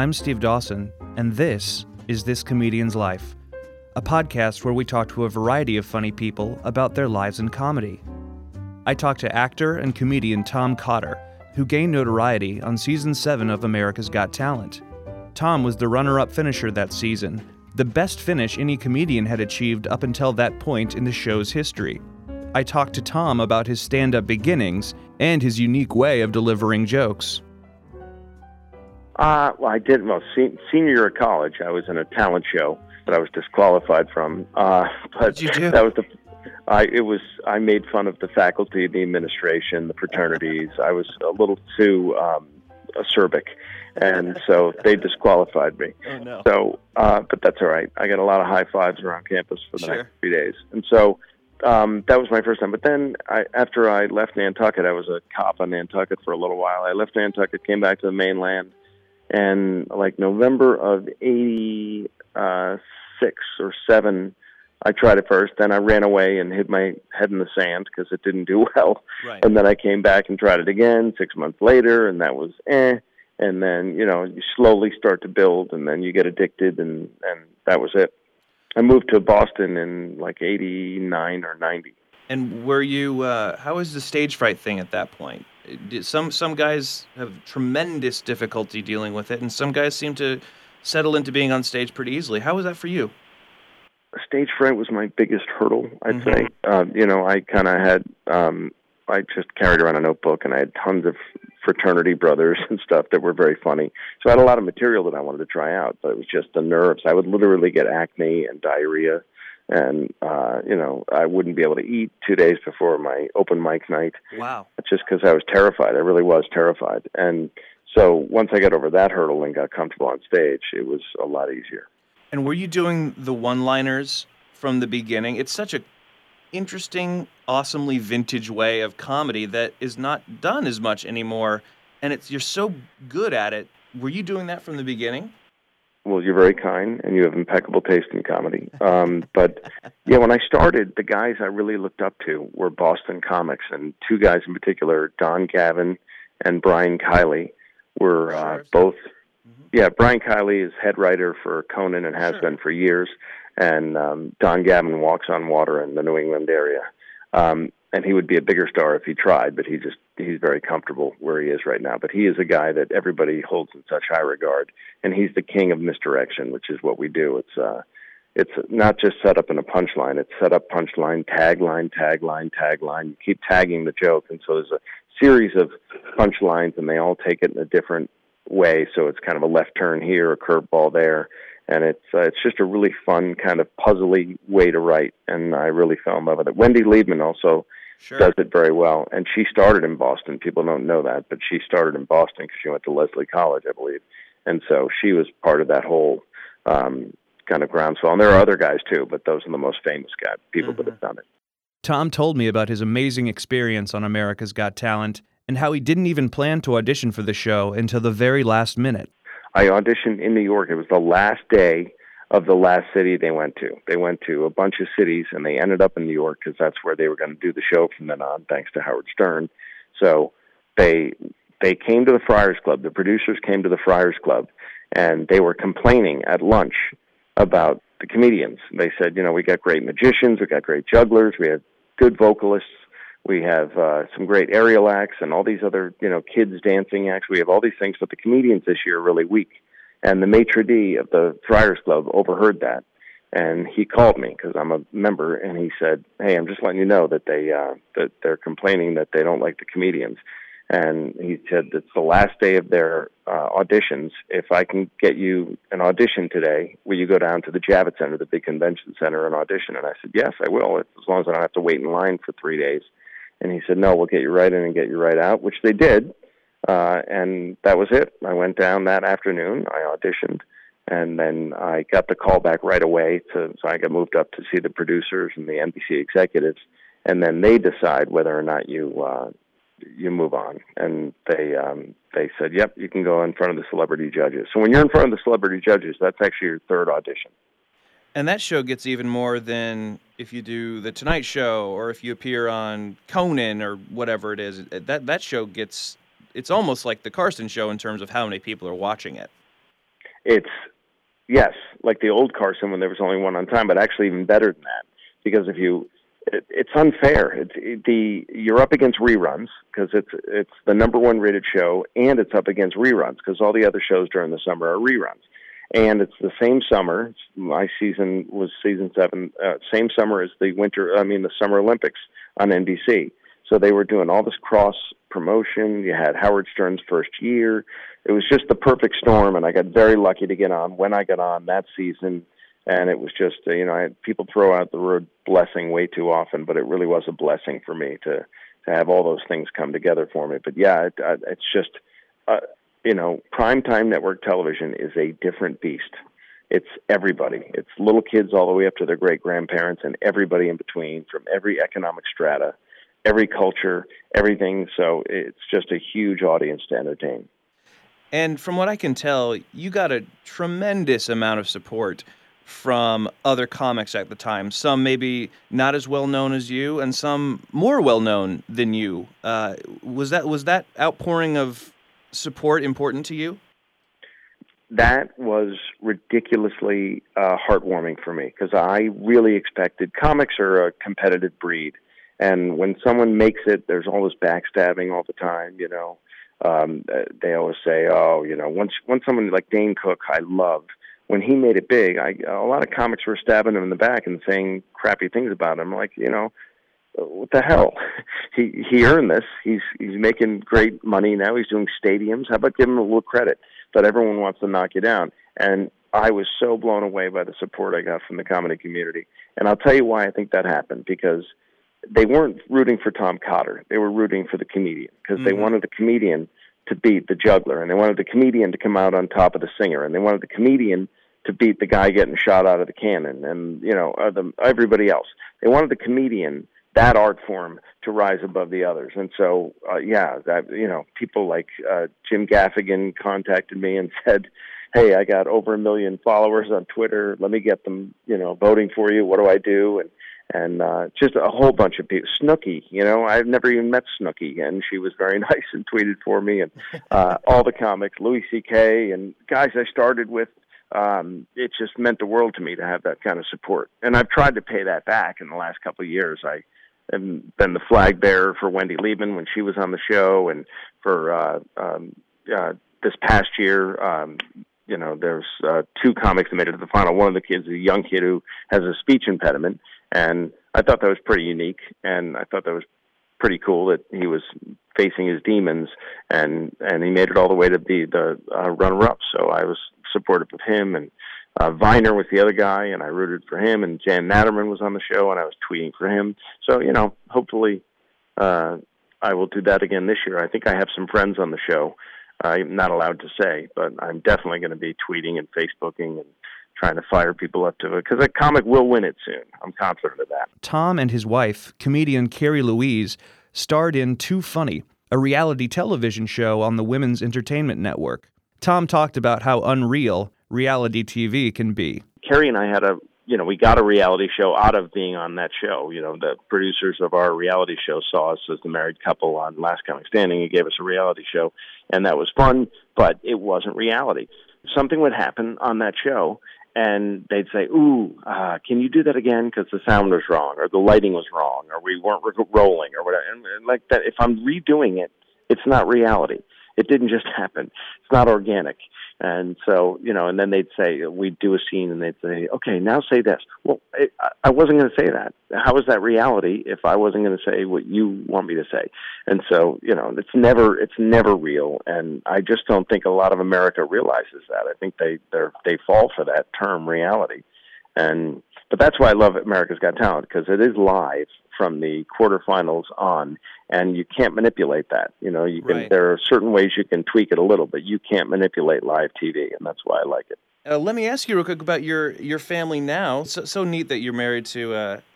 I'm Steve Dawson, and this is This Comedian's Life, a podcast where we talk to a variety of funny people about their lives in comedy. I talked to actor and comedian Tom Cotter, who gained notoriety on Season 7 of America's Got Talent. Tom was the runner-up finisher that season, the best finish any comedian had achieved up until that point in the show's history. I talked to Tom about his stand-up beginnings and his unique way of delivering jokes. Senior year of college, I was in a talent show that I was disqualified from. But What'd you do? I made fun of the faculty, the administration, the fraternities. I was a little too acerbic, and so they disqualified me. Oh, no. So, but that's all right. I got a lot of high fives around campus for the next 3 days, and so that was my first time. But then, after I left Nantucket, I was a cop on Nantucket for a little while. I left Nantucket, came back to the mainland, and like November of '86 or '7. I tried it first, then I ran away and hid my head in the sand because it didn't do well. Right. And then I came back and tried it again 6 months later, and that was And then, you slowly start to build, and then you get addicted, and that was it. I moved to Boston in like 89 or 90. And were you, how was the stage fright thing at that point? Some guys have tremendous difficulty dealing with it, and some guys seem to settle into being on stage pretty easily. How was that for you? Stage fright was my biggest hurdle, I'd say. I kind of had, I just carried around a notebook, and I had tons of fraternity brothers and stuff that were very funny. So I had a lot of material that I wanted to try out, but it was just the nerves. I would literally get acne and diarrhea, and, I wouldn't be able to eat 2 days before my open mic night. Wow. Just because I was terrified. I really was terrified. And so once I got over that hurdle and got comfortable on stage, it was a lot easier. And were you doing the one-liners from the beginning? It's such a interesting, awesomely vintage way of comedy that is not done as much anymore, and you're so good at it. Were you doing that from the beginning? Well, you're very kind, and you have impeccable taste in comedy. But, yeah, when I started, the guys I really looked up to were Boston comics, and two guys in particular, Don Gavin and Brian Kiley, were both... Yeah, Brian Kiley is head writer for Conan and has been for years, and Don Gavin walks on water in the New England area. And he would be a bigger star if he tried, but he's very comfortable where he is right now. But he is a guy that everybody holds in such high regard, and he's the king of misdirection, which is what we do. It's not just set up in a punchline. It's set up punchline, tagline, tagline, tagline. You keep tagging the joke, and so there's a series of punchlines, and they all take it in a different way, so it's kind of a left turn here, a curveball there, and it's just a really fun kind of puzzly way to write, and I really fell in love with it. Wendy Liebman also does it very well, and she started in Boston. People don't know that, but she started in Boston because she went to Lesley College, I believe, and so she was part of that whole kind of groundswell. And there are other guys too, but those are the most famous people that have done it. Tom told me about his amazing experience on America's Got Talent, and how he didn't even plan to audition for the show until the very last minute. I auditioned in New York. It was the last day of the last city they went to. They went to a bunch of cities, and they ended up in New York because that's where they were going to do the show from then on, thanks to Howard Stern. So they came to the Friars Club. The producers came to the Friars Club, and they were complaining at lunch about the comedians. They said, we got great magicians, we got great jugglers, we have good vocalists, we have some great aerial acts and all these other, kids dancing acts. We have all these things, but the comedians this year are really weak. And the maitre d' of the Friars Club overheard that, and he called me because I'm a member, and he said, "Hey, I'm just letting you know that they're complaining that they don't like the comedians." And he said, "It's the last day of their auditions. If I can get you an audition today, will you go down to the Javits Center, the big convention center, and audition?" And I said, "Yes, I will, as long as I don't have to wait in line for 3 days." And he said, "No, we'll get you right in and get you right out," which they did. And that was it. I went down that afternoon. I auditioned. And then I got the call back right away. So I got moved up to see the producers and the NBC executives. And then they decide whether or not you move on. And they said, "Yep, you can go in front of the celebrity judges." So when you're in front of the celebrity judges, that's actually your third audition. And that show gets even more than if you do The Tonight Show or if you appear on Conan or whatever it is. That show it's almost like The Carson Show in terms of how many people are watching it. it's, yes, like the old Carson when there was only one on time, but actually even better than that. Because it's unfair. You're up against reruns because it's the number one rated show, and it's up against reruns because all the other shows during the summer are reruns. And it's the same summer. My season was season 7. Same summer as the Summer Olympics on NBC. So they were doing all this cross promotion. You had Howard Stern's first year. It was just the perfect storm, and I got very lucky to get on when I got on that season. And it was just, people throw out the word blessing way too often, but it really was a blessing for me to have all those things come together for me. But yeah, it's just, primetime network television is a different beast. It's everybody. It's little kids all the way up to their great-grandparents and everybody in between from every economic strata, every culture, everything. So it's just a huge audience to entertain. And from what I can tell, you got a tremendous amount of support from other comics at the time. Some maybe not as well known as you, and some more well known than you. Was that outpouring of support important to you? That was ridiculously heartwarming for me because I really expected. Comics are a competitive breed, and when someone makes it, there's always backstabbing all the time. They always say, once someone like Dane Cook, I loved. When he made it big, a lot of comics were stabbing him in the back and saying crappy things about him. Like, what the hell? He earned this. He's making great money now. He's doing stadiums. How about giving him a little credit? But everyone wants to knock you down. And I was so blown away by the support I got from the comedy community. And I'll tell you why I think that happened, because they weren't rooting for Tom Cotter. They were rooting for the comedian because they wanted the comedian to beat the juggler, and they wanted the comedian to come out on top of the singer, and they wanted the comedian to beat the guy getting shot out of the cannon, and everybody else. They wanted the comedian, that art form, to rise above the others. And so, people like Jim Gaffigan contacted me and said, "Hey, I got over 1 million followers on Twitter. Let me get them, voting for you. What do I do?" And just a whole bunch of people. Snooki, I've never even met Snooki, and she was very nice and tweeted for me. And all the comics, Louis C.K. and guys I started with, it just meant the world to me to have that kind of support. And I've tried to pay that back in the last couple of years. I have been the flag bearer for Wendy Liebman when she was on the show, and for this past year, there's 2 comics that made it to the final. One of the kids is a young kid who has a speech impediment, and I thought that was pretty unique, and I thought that was pretty cool that he was facing his demons, and he made it all the way to be the runner-up. So I was supportive of him, and Viner was the other guy, and I rooted for him, and Jan Natterman was on the show, and I was tweeting for him. So, hopefully I will do that again this year. I think I have some friends on the show. I'm not allowed to say, but I'm definitely going to be tweeting and Facebooking and trying to fire people up to it, because a comic will win it soon. I'm confident of that. Tom and his wife, comedian Carrie Louise, starred in Too Funny, a reality television show on the Women's Entertainment Network. Tom talked about how unreal reality TV can be. Carrie and I had we got a reality show out of being on that show. The producers of our reality show saw us as the married couple on Last Comic Standing and gave us a reality show, and that was fun, but it wasn't reality. Something would happen on that show, and they'd say, can you do that again? Because the sound was wrong, or the lighting was wrong, or we weren't rolling, or whatever. And like that, if I'm redoing it, it's not reality. It didn't just happen. It's not organic. And so, and then they'd say, we'd do a scene, and they'd say, okay, now say this. Well, I wasn't going to say that. How is that reality if I wasn't going to say what you want me to say? And so, it's never real. And I just don't think a lot of America realizes that. I think they fall for that term reality. But that's why I love America's Got Talent, because it is live from the quarterfinals on, and you can't manipulate that. Right. There are certain ways you can tweak it a little, but you can't manipulate live TV, and that's why I like it. Let me ask you real quick about your family now. So neat that you're married to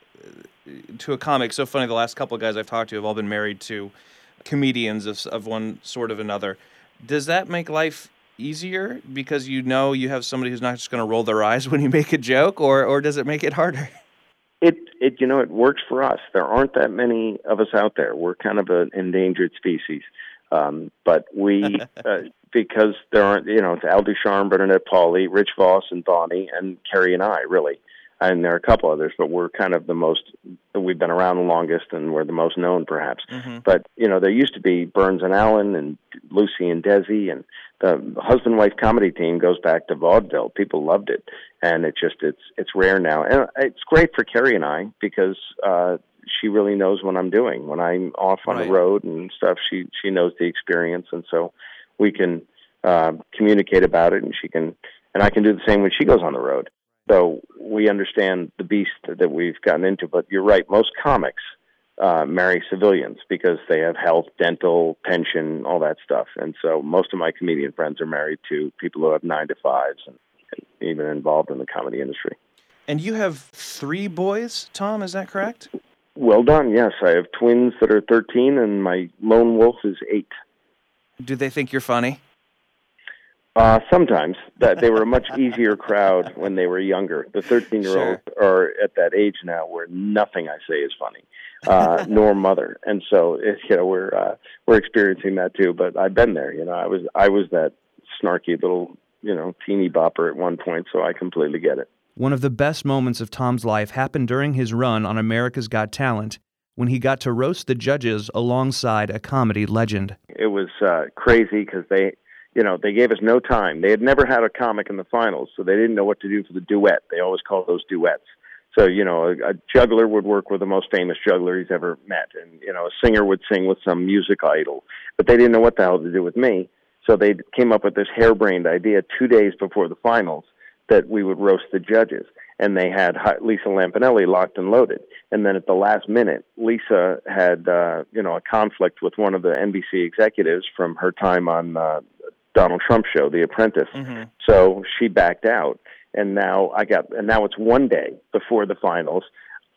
a comic. So funny, the last couple of guys I've talked to have all been married to comedians of one sort of another. Does that make life easier because you have somebody who's not just going to roll their eyes when you make a joke, or does it make it harder? It works for us. There aren't that many of us out there. We're kind of an endangered species. But we, because there aren't, it's Al Ducharme, Bernadette Pauly, Rich Voss, and Bonnie, and Carrie and I, really. And there are a couple others, but we're kind of we've been around the longest, and we're the most known, perhaps. Mm-hmm. But, there used to be Burns and Allen and Lucy and Desi, and the husband-wife comedy team goes back to vaudeville. People loved it, and it's rare now. And it's great for Carrie and I, because she really knows what I'm doing. When I'm off on the road and stuff, she knows the experience, and so we can communicate about it, and I can do the same when she goes on the road. So we understand the beast that we've gotten into. But you're right, most comics marry civilians because they have health, dental, pension, all that stuff. And so most of my comedian friends are married to people who have 9-to-5s and even involved in the comedy industry. And you have 3 boys, Tom, is that correct? Well done, yes. I have twins that are 13, and my lone wolf is 8. Do they think you're funny? Sometimes. That they were a much easier crowd when they were younger. The 13-year-olds are at that age now where nothing I say is funny, nor mother. And so we're experiencing that too. But I've been there. I was that snarky little teeny bopper at one point, so I completely get it. One of the best moments of Tom's life happened during his run on America's Got Talent, when he got to roast the judges alongside a comedy legend. It was crazy because they gave us no time. They had never had a comic in the finals, so they didn't know what to do for the duet. They always call those duets. So, a juggler would work with the most famous juggler he's ever met, and, a singer would sing with some music idol. But they didn't know what the hell to do with me, so they came up with this harebrained idea 2 days before the finals that we would roast the judges. And they had Lisa Lampanelli locked and loaded. And then at the last minute, Lisa had, a conflict with one of the NBC executives from her time on Donald Trump's show, The Apprentice. Mm-hmm. So she backed out. And now it's 1 day before the finals.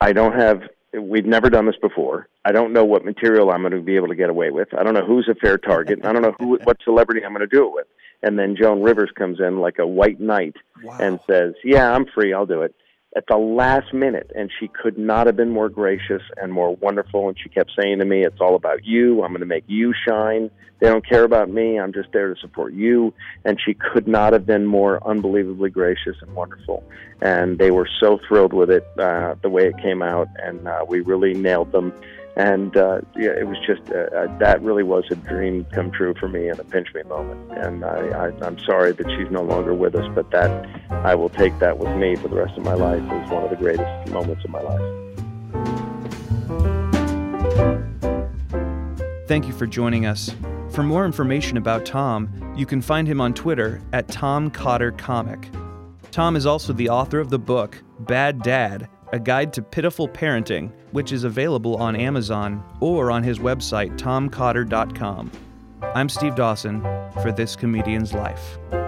We've never done this before. I don't know what material I'm going to be able to get away with. I don't know who's a fair target. I don't know what celebrity I'm going to do it with. And then Joan Rivers comes in like a white knight and says, yeah, I'm free, I'll do it. At the last minute, and she could not have been more gracious and more wonderful, and she kept saying to me, it's all about you, I'm going to make you shine, they don't care about me, I'm just there to support you, and she could not have been more unbelievably gracious and wonderful, and they were so thrilled with it, the way it came out, and we really nailed them. And it was just, that really was a dream come true for me and a pinch me moment. And I'm sorry that she's no longer with us, but that I will take that with me for the rest of my life as one of the greatest moments of my life. Thank you for joining us. For more information about Tom, you can find him on Twitter at Tom Cotter Comic. Tom is also the author of the book, Bad Dad, A Guide to Pitiful Parenting, which is available on Amazon or on his website, tomcotter.com. I'm Steve Dawson for This Comedian's Life.